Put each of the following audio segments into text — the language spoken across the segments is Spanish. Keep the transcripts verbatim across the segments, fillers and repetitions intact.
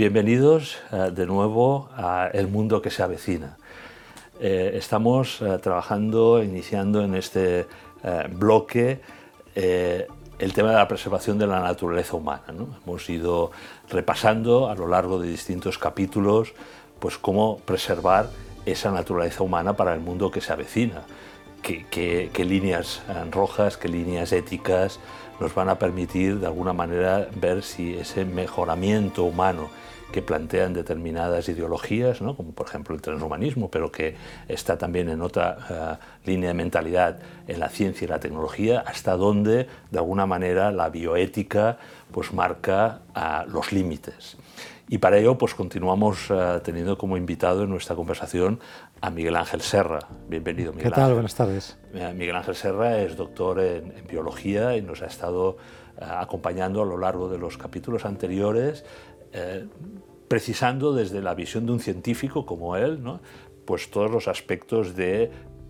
Bienvenidos uh, de nuevo a El Mundo que se avecina. Eh, estamos uh, trabajando, iniciando en este uh, bloque eh, el tema de la preservación de la naturaleza humana, ¿no? Hemos ido repasando a lo largo de distintos capítulos pues, cómo preservar esa naturaleza humana para el mundo que se avecina. Qué, qué, qué líneas rojas, qué líneas éticas nos van a permitir de alguna manera ver si ese mejoramiento humano que plantean determinadas ideologías, ¿no? Como por ejemplo el transhumanismo, pero que está también en otra uh, línea de mentalidad en la ciencia y la tecnología, hasta dónde de alguna manera la bioética pues, marca uh, los límites. Y para ello pues, continuamos uh, teniendo como invitado en nuestra conversación a Miguel Ángel Serra. Bienvenido, Miguel ¿Qué tal? Ángel. Buenas tardes. Miguel Ángel Serra es doctor en, en biología y nos ha estado uh, acompañando a lo largo de los capítulos anteriores, eh, precisando desde la visión de un científico como él, ¿no? Pues todos los aspectos de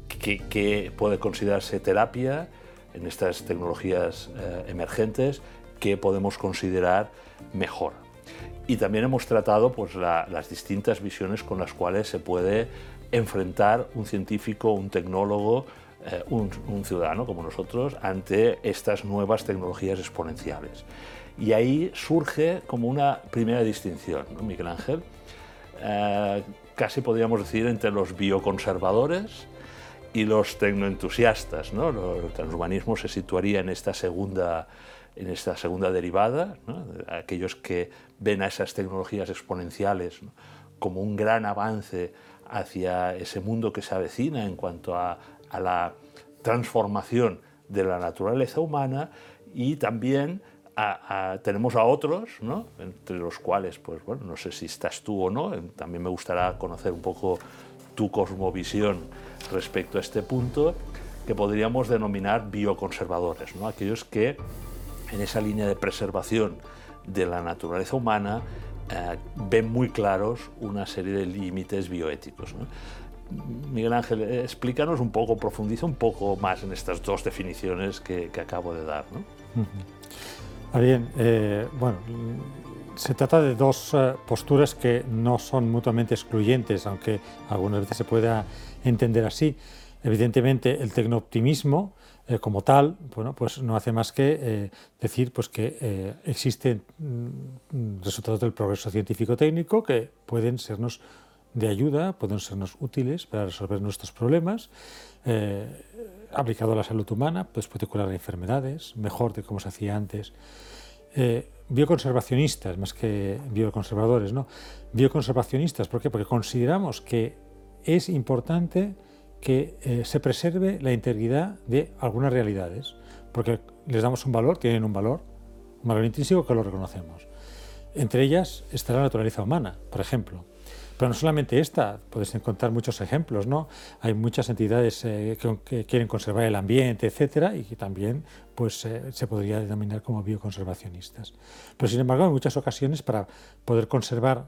qué puede considerarse terapia en estas tecnologías eh, emergentes, qué podemos considerar mejor. Y también hemos tratado pues, la, las distintas visiones con las cuales se puede enfrentar un científico, un tecnólogo, eh, un, un ciudadano como nosotros ante estas nuevas tecnologías exponenciales. Y ahí surge como una primera distinción, ¿no, Miguel Ángel? Eh, casi podríamos decir entre los bioconservadores y los tecnoentusiastas, ¿no? El transhumanismo se situaría en esta segunda, en esta segunda derivada, ¿no? Aquellos que ven a esas tecnologías exponenciales, ¿no? Como un gran avance hacia ese mundo que se avecina en cuanto a, a la transformación de la naturaleza humana, y también A, a, tenemos a otros, ¿no? Entre los cuales, pues bueno, no sé si estás tú o no, también me gustaría conocer un poco tu cosmovisión respecto a este punto, que podríamos denominar bioconservadores, ¿no? Aquellos que en esa línea de preservación de la naturaleza humana eh, ven muy claros una serie de límites bioéticos, ¿no? Miguel Ángel, explícanos un poco, profundiza un poco más en estas dos definiciones que, que acabo de dar, ¿no? Uh-huh. Ah, bien, eh, bueno, se trata de dos uh, posturas que no son mutuamente excluyentes, aunque algunas veces se pueda entender así. Evidentemente, el tecnooptimismo eh, como tal, bueno, pues no hace más que eh, decir pues, que eh, existen mm, resultados del progreso científico-técnico que pueden sernos de ayuda, pueden sernos útiles para resolver nuestros problemas. Eh, aplicado a la salud humana, pues puede curar enfermedades mejor de como se hacía antes. Eh, bioconservacionistas, más que bioconservadores, ¿no? Bioconservacionistas, ¿por qué? Porque consideramos que es importante que eh, se preserve la integridad de algunas realidades, porque les damos un valor, tienen un valor, un valor intrínseco que lo reconocemos. Entre ellas está la naturaleza humana, por ejemplo. Pero no solamente esta, puedes encontrar muchos ejemplos, ¿no? Hay muchas entidades eh, que, que quieren conservar el ambiente, etcétera, y que también pues, eh, se podría denominar como bioconservacionistas. Pero sin embargo, en muchas ocasiones para poder conservar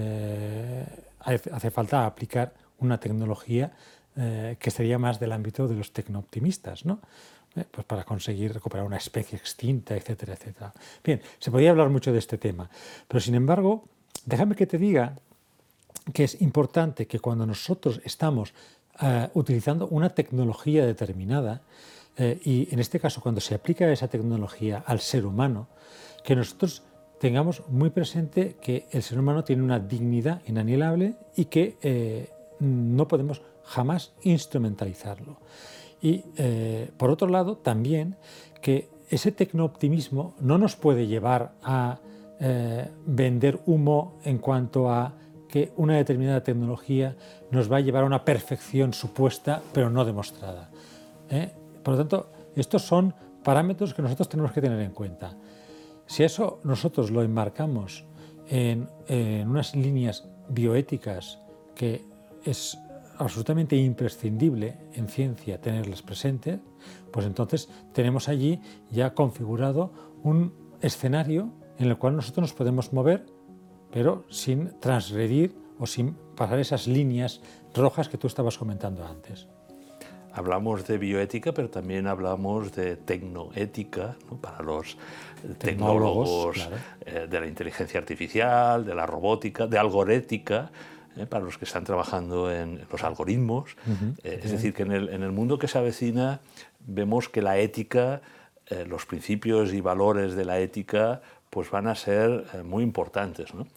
eh, hace falta aplicar una tecnología eh, que sería más del ámbito de los tecnooptimistas, ¿no? Eh, pues para conseguir recuperar una especie extinta, etcétera, etcétera. Bien, se podría hablar mucho de este tema, pero sin embargo, déjame que te diga que es importante que cuando nosotros estamos uh, utilizando una tecnología determinada, eh, y en este caso cuando se aplica esa tecnología al ser humano, que nosotros tengamos muy presente que el ser humano tiene una dignidad inalienable y que eh, no podemos jamás instrumentalizarlo. Y eh, por otro lado también que ese tecnooptimismo no nos puede llevar a eh, vender humo en cuanto a que una determinada tecnología nos va a llevar a una perfección supuesta pero no demostrada. ¿Eh? Por lo tanto, estos son parámetros que nosotros tenemos que tener en cuenta. Si eso nosotros lo enmarcamos en, en unas líneas bioéticas que es absolutamente imprescindible en ciencia tenerlas presentes, pues entonces tenemos allí ya configurado un escenario en el cual nosotros nos podemos mover pero sin transgredir o sin pasar esas líneas rojas que tú estabas comentando antes. hablamos de bioética, pero también hablamos de tecnoética, ¿no? Para los tecnólogos, claro. eh, de la inteligencia artificial, de la robótica, de algorética, eh, para los que están trabajando en los algoritmos. Uh-huh. eh, es decir, que en el, en el mundo que se avecina vemos que la ética, eh, los principios y valores de la ética, pues van a ser eh, muy importantes, ¿no?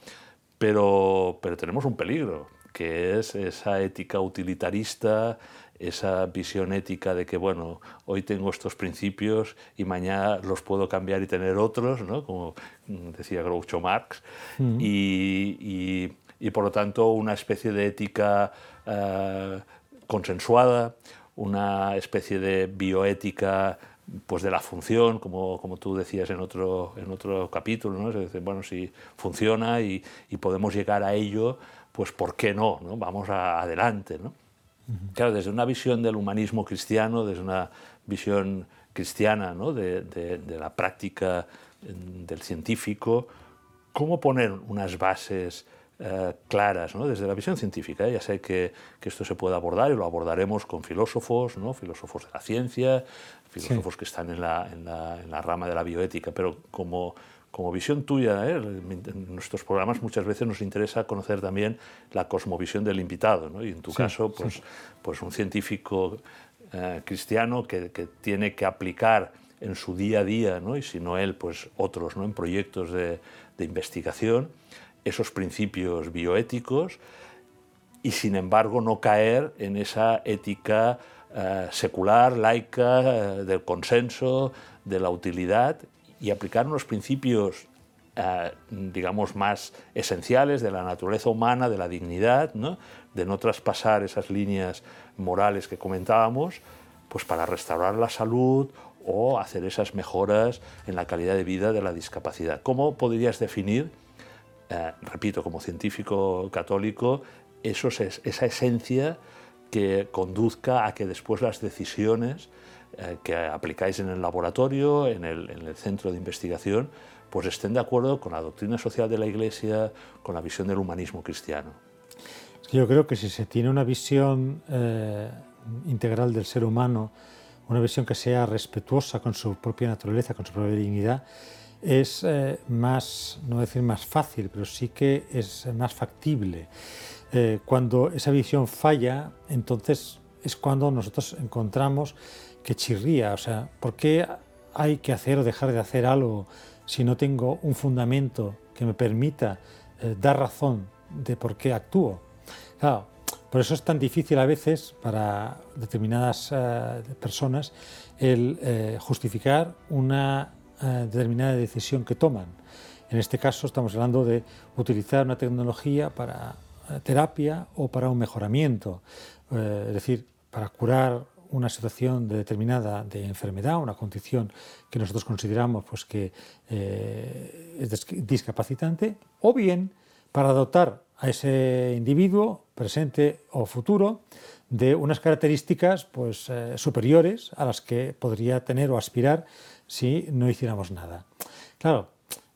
Pero, pero tenemos un peligro, que es esa ética utilitarista, esa visión ética de que, bueno, hoy tengo estos principios y mañana los puedo cambiar y tener otros, ¿no? Como decía Groucho Marx, mm. y, y, y por lo tanto una especie de ética uh, consensuada, una especie de bioética pues de la función, como, como tú decías en otro, en otro capítulo, ¿no? Es decir, bueno, si funciona y, y podemos llegar a ello, pues ¿por qué no? ¿no? Vamos a, adelante, ¿no? Uh-huh. Claro, desde una visión del humanismo cristiano, desde una visión cristiana, ¿no? de, de, de la práctica del científico, ¿cómo poner unas bases eh, claras, ¿no? Desde la visión científica? ¿eh? Ya sé que, que esto se puede abordar y lo abordaremos con filósofos, ¿no? Filósofos de la ciencia, filósofos sí. que están en la, en, la, en la rama de la bioética, pero como, como visión tuya, ¿eh? en nuestros programas muchas veces nos interesa conocer también la cosmovisión del invitado, ¿no? Y en tu sí, caso, pues, sí. pues un científico eh, cristiano que, que tiene que aplicar en su día a día, ¿no? Y si no él, pues otros, ¿no? En proyectos de, de investigación, esos principios bioéticos y sin embargo no caer en esa ética Uh, secular, laica, uh, del consenso, de la utilidad, y aplicar unos principios, uh, digamos, más esenciales de la naturaleza humana, de la dignidad, ¿no? De no traspasar esas líneas morales que comentábamos, pues para restaurar la salud o hacer esas mejoras en la calidad de vida de la discapacidad. ¿Cómo podrías definir, uh, repito, como científico católico, esos, esa esencia que conduzca a que después las decisiones eh, que aplicáis en el laboratorio, en el, en el centro de investigación, pues estén de acuerdo con la doctrina social de la Iglesia, con la visión del humanismo cristiano? Es que yo creo que si se tiene una visión eh, integral del ser humano, una visión que sea respetuosa con su propia naturaleza, con su propia dignidad, es eh, más, no decir más fácil, pero sí que es más factible. Eh, cuando esa visión falla, entonces es cuando nosotros encontramos que chirría. O sea, ¿por qué hay que hacer o dejar de hacer algo si no tengo un fundamento que me permita eh, dar razón de por qué actúo? Claro, por eso es tan difícil a veces para determinadas eh, personas el eh, justificar una eh, determinada decisión que toman. En este caso estamos hablando de utilizar una tecnología para terapia o para un mejoramiento, eh, es decir, para curar una situación de determinada de enfermedad, una condición que nosotros consideramos pues, que eh, es discapacitante, o bien para dotar a ese individuo, presente o futuro, de unas características pues, eh, superiores a las que podría tener o aspirar si no hiciéramos nada. Claro,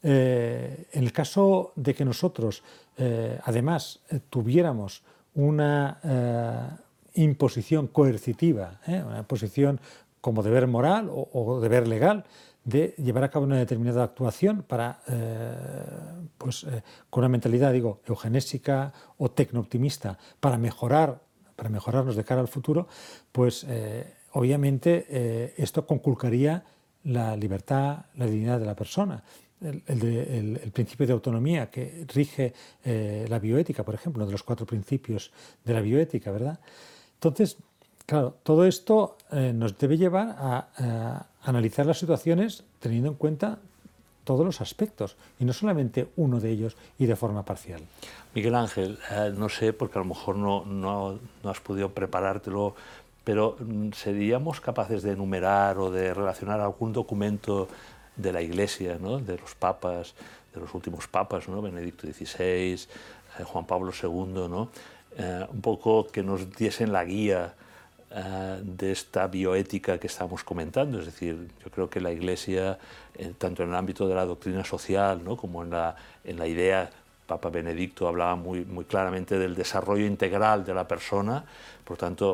eh, en el caso de que nosotros Eh, además, eh, tuviéramos una eh, imposición coercitiva, eh, una imposición como deber moral o, o deber legal de llevar a cabo una determinada actuación para, eh, pues, eh, con una mentalidad, digo, eugenésica o tecnooptimista para mejorar, para mejorarnos de cara al futuro, pues eh, obviamente eh, esto conculcaría la libertad, la dignidad de la persona. El, el, de, el, el principio de autonomía que rige eh, la bioética, por ejemplo, uno de los cuatro principios de la bioética, ¿verdad? Entonces, claro, todo esto eh, nos debe llevar a, a analizar las situaciones teniendo en cuenta todos los aspectos y no solamente uno de ellos y de forma parcial. Miguel Ángel, eh, no sé, porque a lo mejor no, no, no has podido preparártelo, pero ¿seríamos capaces de enumerar o de relacionar algún documento de la Iglesia, ¿no? De los papas, de los últimos papas, ¿no? Benedicto dieciséis, eh, Juan Pablo segundo, ¿no? Eh, un poco que nos diesen la guía eh, de esta bioética que estamos comentando. Es decir, yo creo que la Iglesia, eh, tanto en el ámbito de la doctrina social, ¿no? Como en la, en la idea, Papa Benedicto hablaba muy, muy claramente del desarrollo integral de la persona, por tanto,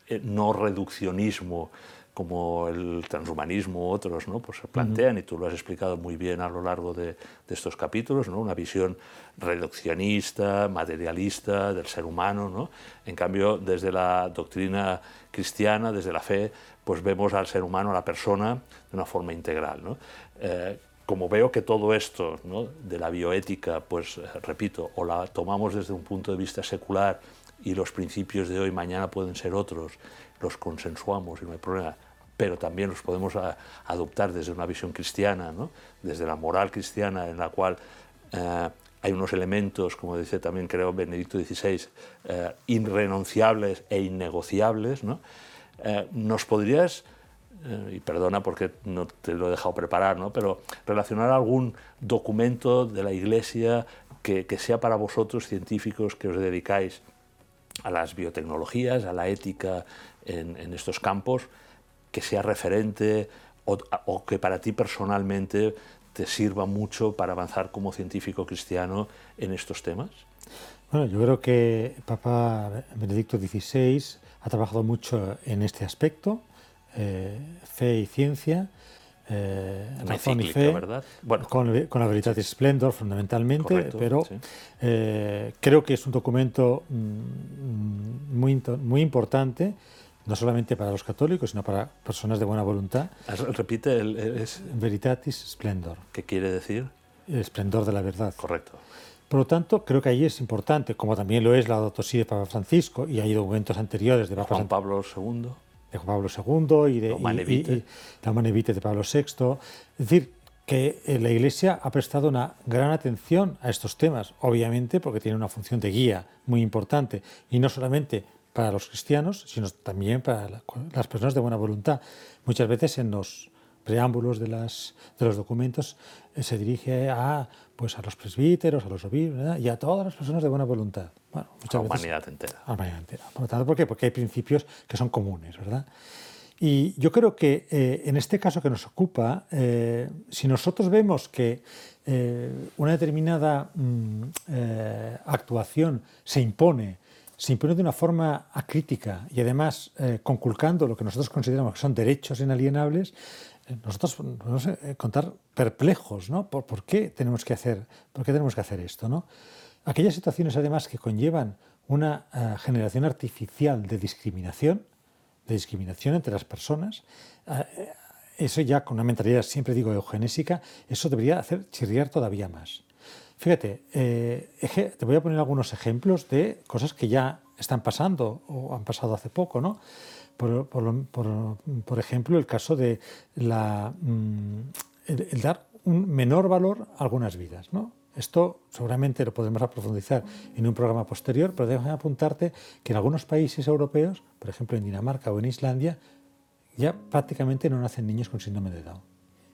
eh, no reduccionismo como el transhumanismo u otros, ¿no? Pues se plantean, uh-huh. y tú lo has explicado muy bien a lo largo de, de estos capítulos, ¿no? Una visión reduccionista, materialista del ser humano, ¿no? En cambio, desde la doctrina cristiana, desde la fe, pues vemos al ser humano, a la persona, de una forma integral, ¿no? Eh, como veo que todo esto, ¿no? De la bioética, pues eh, repito, o la tomamos desde un punto de vista secular y los principios de hoy mañana pueden ser otros, los consensuamos y no hay problema, pero también los podemos a, adoptar desde una visión cristiana, ¿no? Desde la moral cristiana, en la cual eh, hay unos elementos, como dice también creo Benedicto dieciséis, eh, irrenunciables e innegociables, ¿no? Eh, ¿Nos podrías, eh, y perdona porque no te lo he dejado preparar, ¿no? Pero relacionar algún documento de la Iglesia que, que sea para vosotros, científicos, que os dedicáis a las biotecnologías, a la ética en, en estos campos, que sea referente o, o que para ti personalmente te sirva mucho para avanzar como científico cristiano en estos temas? Bueno, yo creo que Papa Benedicto dieciséis ha trabajado mucho en este aspecto, eh, fe y ciencia, eh, razón y fe, ¿verdad? Bueno, con, con la Veritatis Splendor fundamentalmente, correcto, pero sí. eh, creo que es un documento mm, muy, muy importante, no solamente para los católicos, sino para personas de buena voluntad. Repite, el, es... Veritatis Splendor. ¿Qué quiere decir? El esplendor de la verdad. Correcto. Por lo tanto, creo que ahí es importante, como también lo es la Laudato Si de Papa Francisco, y hay documentos anteriores de Papa Juan Pablo segundo. De Juan Pablo segundo y de Humanae y, y, y la Humanae Vitae de Pablo sexto. Es decir, que la Iglesia ha prestado una gran atención a estos temas, obviamente porque tiene una función de guía muy importante, y no solamente para los cristianos, sino también para la, las personas de buena voluntad. Muchas veces en los preámbulos de, las, de los documentos eh, se dirige a, pues, a los presbíteros, a los obispos, ¿verdad? Y a todas las personas de buena voluntad. Bueno, muchas a la veces, humanidad entera. A la humanidad entera. Por lo tanto, ¿por qué? Porque hay principios que son comunes, ¿verdad? Y yo creo que eh, en este caso que nos ocupa, eh, si nosotros vemos que eh, una determinada mm, eh, actuación se impone, se impone de una forma acrítica y además eh, conculcando lo que nosotros consideramos que son derechos inalienables, eh, nosotros podemos eh, contar perplejos, ¿no? ¿Por, por qué tenemos que hacer, por qué tenemos que hacer esto, ¿no? Aquellas situaciones además que conllevan una uh, generación artificial de discriminación, de discriminación entre las personas, uh, eso ya con una mentalidad, siempre digo, eugenésica, eso debería hacer chirriar todavía más. Fíjate, eh, te voy a poner algunos ejemplos de cosas que ya están pasando o han pasado hace poco, ¿no? Por, por, por, por ejemplo, el caso de la, mm, el, el dar un menor valor a algunas vidas, ¿no? Esto seguramente lo podremos profundizar en un programa posterior, pero déjame apuntarte que en algunos países europeos, por ejemplo en Dinamarca o en Islandia, ya prácticamente no nacen niños con síndrome de Down.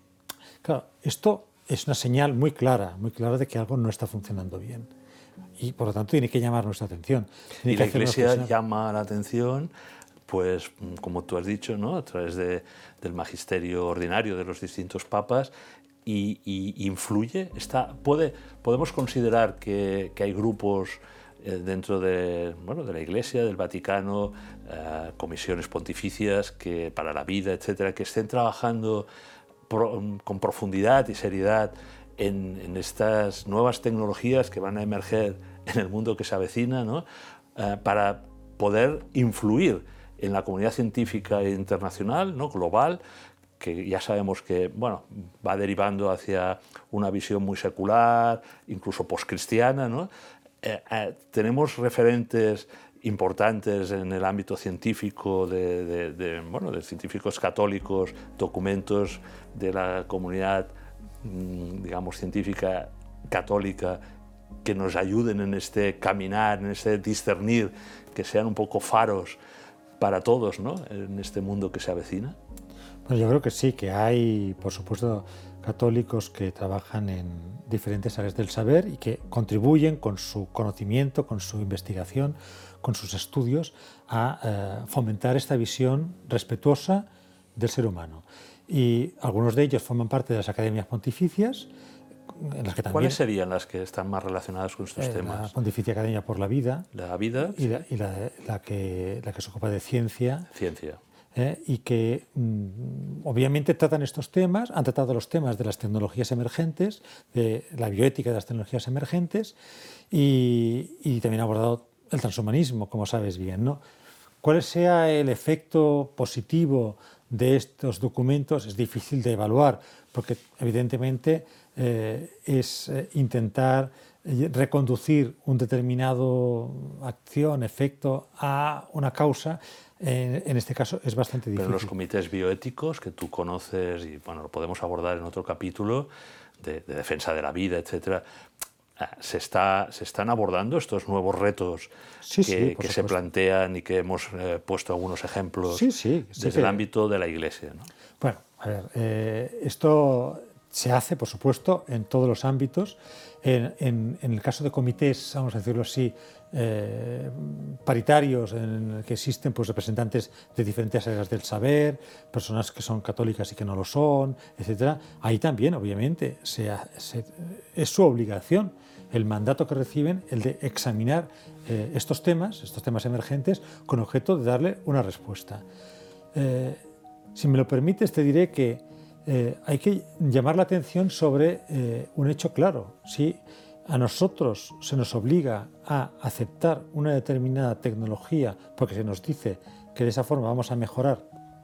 Claro, esto es una señal muy clara, muy clara de que algo no está funcionando bien. Y por lo tanto tiene que llamar nuestra atención. Tiene y que la Iglesia reflexionar. llama la atención, pues como tú has dicho, ¿no? A través de, del magisterio ordinario de los distintos papas, y, y influye. Está, puede, podemos considerar que, que hay grupos eh, dentro de, bueno, de la Iglesia, del Vaticano, eh, comisiones pontificias que, para la vida, etcétera, que estén trabajando pro, con profundidad y seriedad en, en estas nuevas tecnologías que van a emerger en el mundo que se avecina, ¿no? eh, para poder influir en la comunidad científica internacional, ¿no? global, que ya sabemos que bueno, va derivando hacia una visión muy secular, incluso poscristiana, ¿no? Eh, eh, tenemos referentes importantes en el ámbito científico, de, de, de, bueno, de científicos católicos, documentos de la comunidad, digamos, científica católica, que nos ayuden en este caminar, en este discernir, que sean un poco faros para todos, ¿no? En este mundo que se avecina. Bueno, yo creo que sí, que hay, por supuesto, católicos que trabajan en diferentes áreas del saber y que contribuyen con su conocimiento, con su investigación, con sus estudios a eh, fomentar esta visión respetuosa del ser humano. Y algunos de ellos forman parte de las academias pontificias, en las que también... ¿Cuáles serían las que están más relacionadas con estos eh, temas? La Pontificia Academia por la Vida. La vida Y, la, y la, la, que, la que se ocupa de ciencia. Ciencia. Eh, y que mmm, obviamente tratan estos temas, han tratado los temas de las tecnologías emergentes, de la bioética de las tecnologías emergentes, y, y también ha abordado el transhumanismo, como sabes bien, ¿no? ¿Cuál sea el efecto positivo de estos documentos? Es difícil de evaluar, porque evidentemente eh, es eh, intentar reconducir un determinado acción, efecto a una causa. En, en este caso es bastante difícil. Pero los comités bioéticos que tú conoces, y bueno, lo podemos abordar en otro capítulo, de, de defensa de la vida, etcétera, se, está, se están abordando estos nuevos retos sí, que, sí, que se plantean y que hemos eh, puesto algunos ejemplos sí, sí, desde sí, el que... ámbito de la Iglesia, ¿no? Bueno, a ver, eh, esto se hace, por supuesto, en todos los ámbitos. En, en, en el caso de comités, vamos a decirlo así, eh, paritarios, en el que existen pues, representantes de diferentes áreas del saber, personas que son católicas y que no lo son, etcétera. Ahí también, obviamente, se, se, es su obligación, el mandato que reciben, el de examinar eh, estos temas, estos temas emergentes, con objeto de darle una respuesta. Eh, si me lo permites, te diré que Eh, hay que llamar la atención sobre eh, un hecho claro. Si a nosotros se nos obliga a aceptar una determinada tecnología porque se nos dice que de esa forma vamos a mejorar,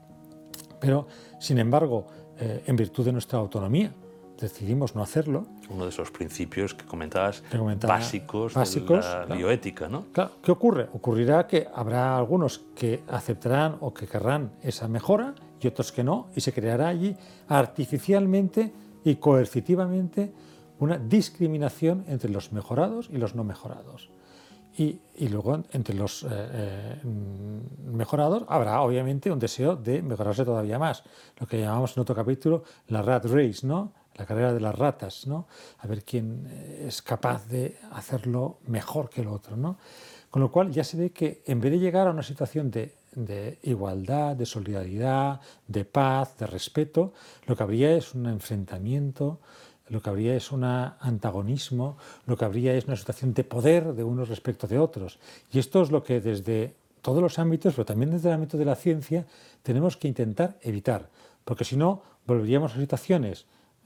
pero sin embargo, eh, en virtud de nuestra autonomía, decidimos no hacerlo. Uno de esos principios que comentabas, que comentaba, básicos, básicos de la claro. bioética, ¿no? Claro, ¿qué ocurre? Ocurrirá que habrá algunos que aceptarán o que querrán esa mejora y otros que no, y se creará allí artificialmente y coercitivamente una discriminación entre los mejorados y los no mejorados. Y, y luego entre los eh, eh, mejorados habrá obviamente un deseo de mejorarse todavía más, lo que llamamos en otro capítulo la rat race, ¿no? La carrera de las ratas, ¿no? A ver quién es capaz de hacerlo mejor que el otro, ¿no? Con lo cual ya se ve que en vez de llegar a una situación de, de igualdad, de solidaridad, de paz, de respeto, lo que habría es un enfrentamiento, lo que habría es un antagonismo, lo que habría es una situación de poder de unos respecto de otros. Y esto es lo que desde todos los ámbitos, pero también desde el ámbito de la ciencia, tenemos que intentar evitar, porque si no, volveríamos a situaciones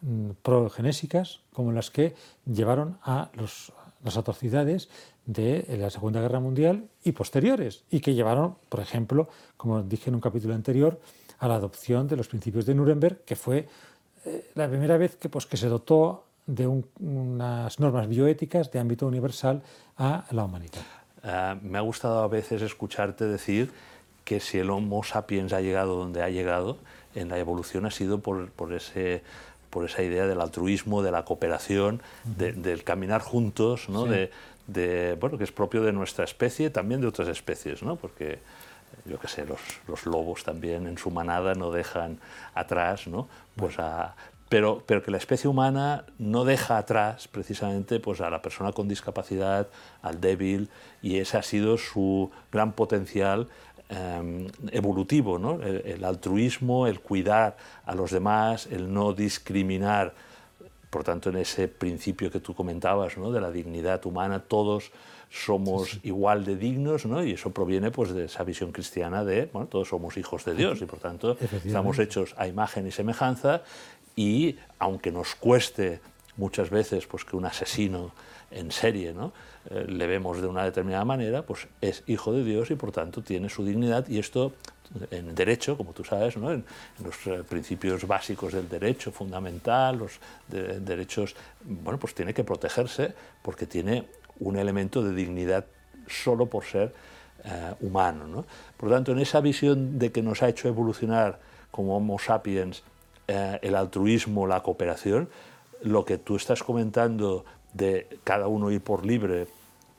progenésicas como las que llevaron a los, las atrocidades de la Segunda Guerra Mundial y posteriores, y que llevaron, por ejemplo, como dije en un capítulo anterior, a la adopción de los principios de Nuremberg, que fue eh, la primera vez que, pues, que se dotó de un, unas normas bioéticas de ámbito universal a la humanidad. Uh, me ha gustado a veces escucharte decir que si el Homo sapiens ha llegado donde ha llegado en la evolución ha sido por, por ese... por esa idea del altruismo, de la cooperación, de, del caminar juntos, ¿no? Sí. de, de, bueno, que es propio de nuestra especie, también de otras especies, ¿no? Porque, yo qué sé, los, los lobos también en su manada no dejan atrás, ¿no? Pues a, pero, pero que la especie humana no deja atrás precisamente pues, a la persona con discapacidad, al débil, y ese ha sido su gran potencial Eh, evolutivo, ¿no? El, el altruismo, el cuidar a los demás, el no discriminar, por tanto en ese principio que tú comentabas, ¿no? De la dignidad humana, todos somos sí, sí. igual de dignos, ¿no? Y eso proviene pues, de esa visión cristiana de, bueno, todos somos hijos de Dios y por tanto estamos hechos a imagen y semejanza, y aunque nos cueste muchas veces pues, que un asesino en serie, ¿no? eh, le vemos de una determinada manera, pues es hijo de Dios y por tanto tiene su dignidad, y esto en derecho, como tú sabes, ¿no? en, en los eh, principios básicos del derecho fundamental, los de, derechos, bueno, pues tiene que protegerse porque tiene un elemento de dignidad solo por ser eh, humano, ¿no? Por lo tanto, en esa visión de que nos ha hecho evolucionar como Homo sapiens eh, el altruismo, la cooperación, lo que tú estás comentando de cada uno ir por libre,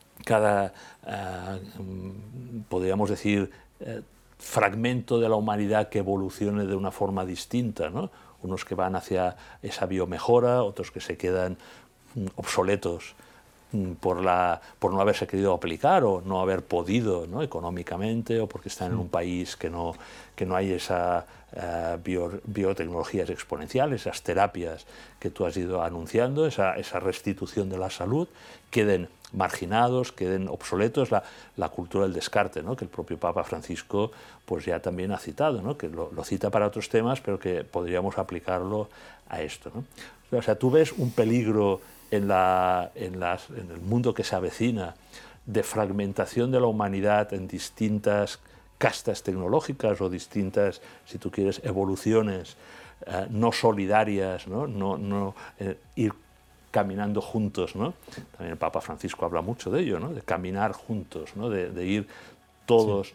cada, eh, podríamos decir, eh, fragmento de la humanidad que evolucione de una forma distinta, ¿no? Unos que van hacia esa biomejora, otros que se quedan obsoletos por, la, por no haberse querido aplicar o no haber podido, ¿no?, económicamente, o porque están en un país que no, que no hay esas uh, bio, biotecnologías exponenciales, esas terapias que tú has ido anunciando, esa, esa restitución de la salud, queden marginados, queden obsoletos, la, la cultura del descarte, ¿no?, que el propio Papa Francisco pues ya también ha citado, ¿no?, que lo, lo cita para otros temas, pero que podríamos aplicarlo a esto, ¿no? O sea, tú ves un peligro en, la, en, las, en el mundo que se avecina de fragmentación de la humanidad en distintas castas tecnológicas o distintas, si tú quieres, evoluciones eh, no solidarias, no, no, no eh, ir caminando juntos, ¿no? También el Papa Francisco habla mucho de ello, ¿no?, de caminar juntos, ¿no?, de, de ir todos sí.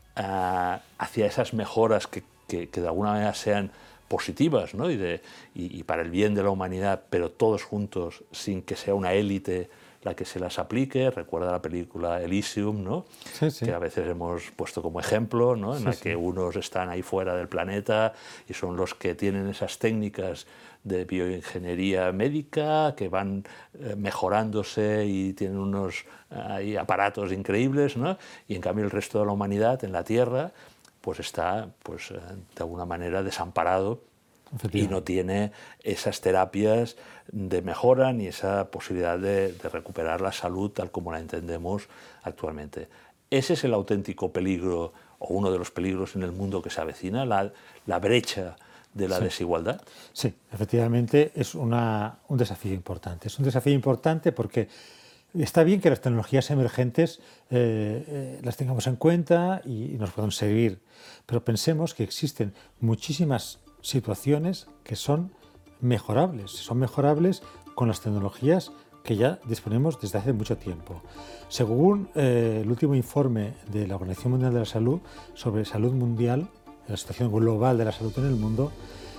uh, hacia esas mejoras que, que, que de alguna manera sean positivas, ¿no?, y, de, y, y para el bien de la humanidad, pero todos juntos, sin que sea una élite la que se las aplique. Recuerda la película Elysium, ¿no?, sí, sí. que a veces hemos puesto como ejemplo, ¿no?, en sí, la que sí. unos están ahí fuera del planeta y son los que tienen esas técnicas de bioingeniería médica que van eh, mejorándose y tienen unos eh, aparatos increíbles, ¿no?, y en cambio el resto de la humanidad en la Tierra pues está pues, de alguna manera desamparado y no tiene esas terapias de mejora ni esa posibilidad de, de recuperar la salud tal como la entendemos actualmente. Ese es el auténtico peligro, o uno de los peligros en el mundo que se avecina, la, la brecha de la sí. desigualdad. Sí, efectivamente es una, un desafío importante. Es un desafío importante porque está bien que las tecnologías emergentes eh, eh, las tengamos en cuenta y, y nos puedan servir, pero pensemos que existen muchísimas situaciones que son mejorables, son mejorables con las tecnologías que ya disponemos desde hace mucho tiempo. Según eh, el último informe de la Organización Mundial de la Salud sobre salud mundial, la situación global de la salud en el mundo,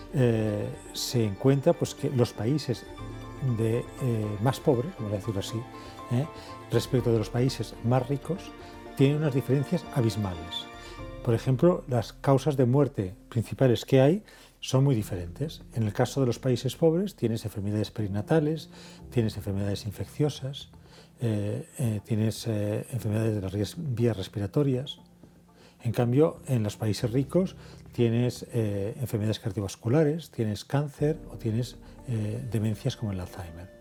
eh, se encuentra pues, que los países de, eh, más pobres, vamos a decirlo así, eh, respecto de los países más ricos, tienen unas diferencias abismales. Por ejemplo, las causas de muerte principales que hay son muy diferentes. En el caso de los países pobres tienes enfermedades perinatales, tienes enfermedades infecciosas, eh, eh, tienes eh, enfermedades de las vías respiratorias. En cambio, en los países ricos tienes eh, enfermedades cardiovasculares, tienes cáncer o tienes eh, demencias como el Alzheimer.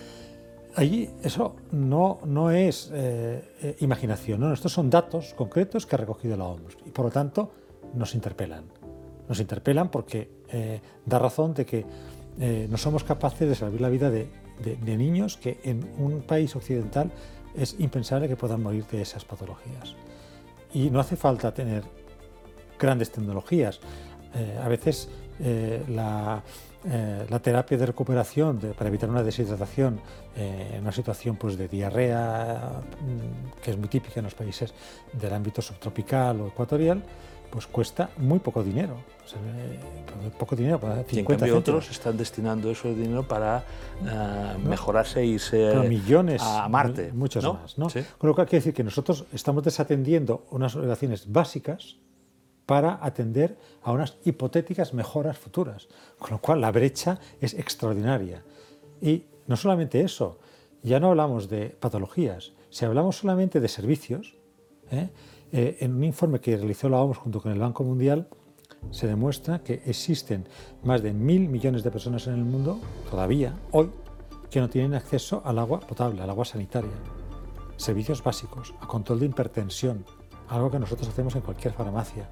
Allí eso no, no es eh, eh, imaginación, ¿no? Estos son datos concretos que ha recogido la O M S y por lo tanto nos interpelan. Nos interpelan porque eh, da razón de que eh, no somos capaces de salvar la vida de, de, de niños que en un país occidental es impensable que puedan morir de esas patologías. Y no hace falta tener grandes tecnologías. Eh, a veces eh, la, eh, la terapia de recuperación de, para evitar una deshidratación eh, en una situación pues, de diarrea, que es muy típica en los países del ámbito subtropical o ecuatorial, pues cuesta muy poco dinero. O sea, eh, poco dinero, para cincuenta y en cambio céntimos. Otros están destinando ese dinero para uh, ¿no? mejorarse e irse Pero millones, a Marte. Muchos ¿no? más. ¿no? ¿Sí? Con lo cual quiere decir que nosotros estamos desatendiendo unas obligaciones básicas para atender a unas hipotéticas mejoras futuras. Con lo cual la brecha es extraordinaria. Y no solamente eso, ya no hablamos de patologías, si hablamos solamente de servicios, ¿eh? Eh, en un informe que realizó la O M S junto con el Banco Mundial, se demuestra que existen más de mil millones de personas en el mundo, todavía, hoy, que no tienen acceso al agua potable, al agua sanitaria, servicios básicos, a control de hipertensión, algo que nosotros hacemos en cualquier farmacia,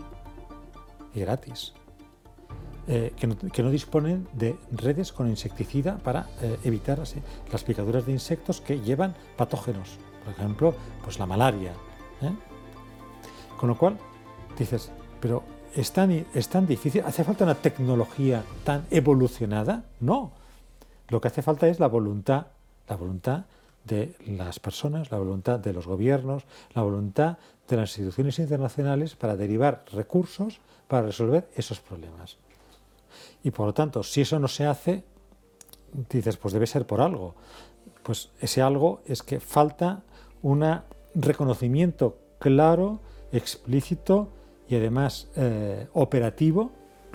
y gratis, eh, que, no, que no disponen de redes con insecticida para eh, evitar así, las picaduras de insectos que llevan patógenos, por ejemplo, pues la malaria, ¿eh? Con lo cual, dices, pero ¿es tan, ¿es tan difícil? ¿Hace falta una tecnología tan evolucionada? No. Lo que hace falta es la voluntad, la voluntad de las personas, la voluntad de los gobiernos, la voluntad de las instituciones internacionales para derivar recursos para resolver esos problemas. Y por lo tanto, si eso no se hace, dices, pues debe ser por algo. Pues ese algo es que falta un reconocimiento claro, explícito y además eh, operativo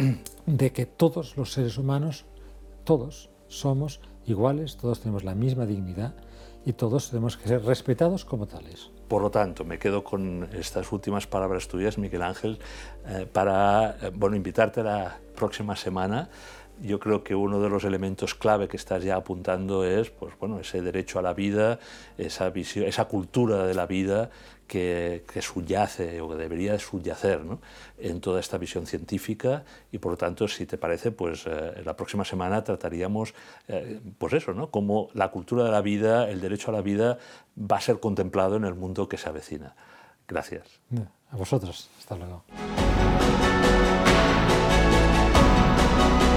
de que todos los seres humanos, todos somos iguales, todos tenemos la misma dignidad y todos tenemos que ser respetados como tales. Por lo tanto, me quedo con estas últimas palabras tuyas, Miguel Ángel, eh, para eh, bueno, invitarte a la próxima semana. Yo creo que uno de los elementos clave que estás ya apuntando es pues, bueno, ese derecho a la vida, esa, visión, esa cultura de la vida que, que subyace o que debería subyacer, ¿no?, en toda esta visión científica, y por lo tanto, si te parece, pues eh, la próxima semana trataríamos eh, pues eso, ¿no?, cómo la cultura de la vida, el derecho a la vida va a ser contemplado en el mundo que se avecina. Gracias. A vosotros. Hasta luego.